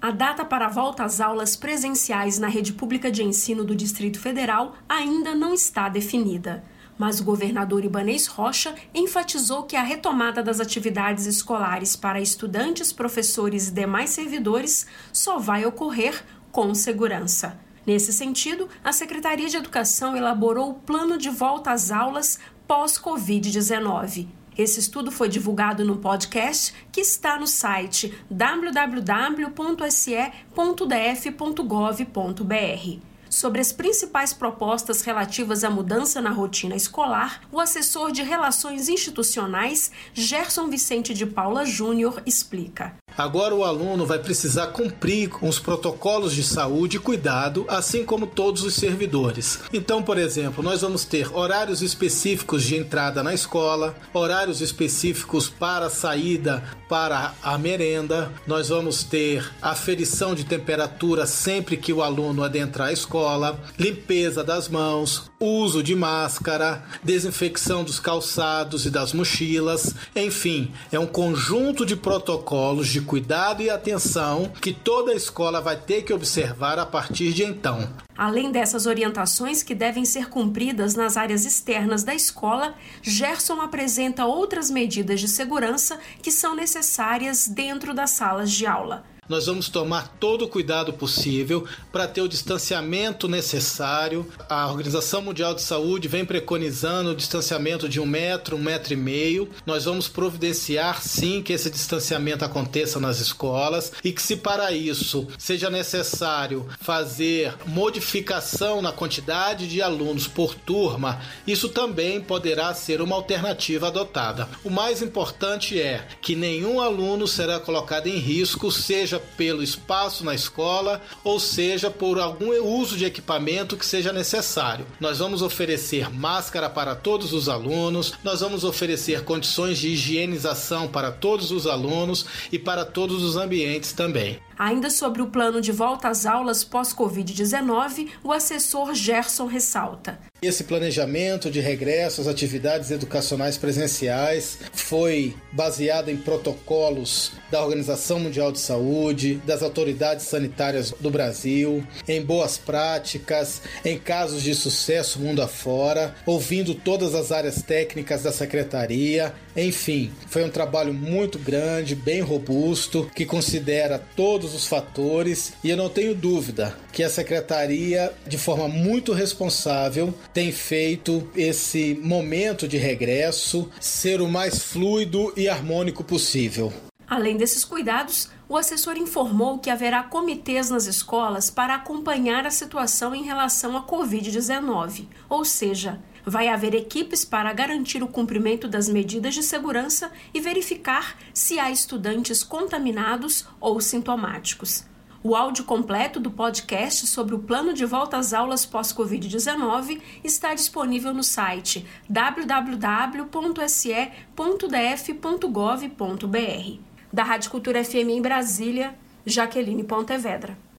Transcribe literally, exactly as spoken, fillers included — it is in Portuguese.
A data para a volta às aulas presenciais na rede pública de ensino do Distrito Federal ainda não está definida. Mas o governador Ibanez Rocha enfatizou que a retomada das atividades escolares para estudantes, professores e demais servidores só vai ocorrer com segurança. Nesse sentido, a Secretaria de Educação elaborou o plano de volta às aulas pós-covid dezenove. Esse estudo foi divulgado no podcast que está no site w w w ponto s e ponto d f ponto gov ponto b r. Sobre as principais propostas relativas à mudança na rotina escolar, o assessor de Relações Institucionais, Gerson Vicente de Paula Júnior, explica. Agora o aluno vai precisar cumprir com os protocolos de saúde e cuidado, assim como todos os servidores. Então, por exemplo, nós vamos ter horários específicos de entrada na escola, horários específicos para saída para a merenda, nós vamos ter aferição de temperatura sempre que o aluno adentrar a escola, limpeza das mãos, uso de máscara, desinfecção dos calçados e das mochilas, enfim, é um conjunto de protocolos de cuidado e atenção que toda a escola vai ter que observar a partir de então. Além dessas orientações que devem ser cumpridas nas áreas externas da escola, Gerson apresenta outras medidas de segurança que são necessárias dentro das salas de aula. Nós vamos tomar todo o cuidado possível para ter o distanciamento necessário. A Organização Mundial de Saúde vem preconizando o distanciamento de um metro, um metro e meio. Nós vamos providenciar, sim, que esse distanciamento aconteça nas escolas e que, se para isso seja necessário fazer modificação na quantidade de alunos por turma, isso também poderá ser uma alternativa adotada. O mais importante é que nenhum aluno será colocado em risco, seja pelo espaço na escola ou seja por algum uso de equipamento que seja necessário. Nós vamos oferecer máscara para todos os alunos, nós vamos oferecer condições de higienização para todos os alunos e para todos os ambientes também. Ainda sobre o plano de volta às aulas pós-covid dezenove, o assessor Gerson ressalta. Esse planejamento de regresso às atividades educacionais presenciais foi baseado em protocolos da Organização Mundial de Saúde, das autoridades sanitárias do Brasil, em boas práticas, em casos de sucesso mundo afora, ouvindo todas as áreas técnicas da Secretaria. Enfim, foi um trabalho muito grande, bem robusto, que considera todos os fatores e eu não tenho dúvida que a Secretaria, de forma muito responsável, tem feito esse momento de regresso ser o mais fluido e harmônico possível. Além desses cuidados, o assessor informou que haverá comitês nas escolas para acompanhar a situação em relação à covid dezenove, ou seja, vai haver equipes para garantir o cumprimento das medidas de segurança e verificar se há estudantes contaminados ou sintomáticos. O áudio completo do podcast sobre o plano de volta às aulas pós-covid dezenove está disponível no site w w w ponto s e ponto d f ponto gov ponto b r. Da Rádio Cultura F M em Brasília, Jaqueline Pontevedra.